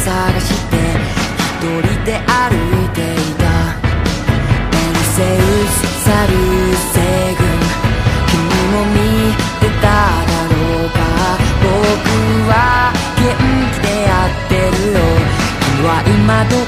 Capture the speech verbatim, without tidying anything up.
探して一人で歩いていた。ペルセウスサルセ軍、君も見てただろうか。僕は元気でやってるよ。君は今ど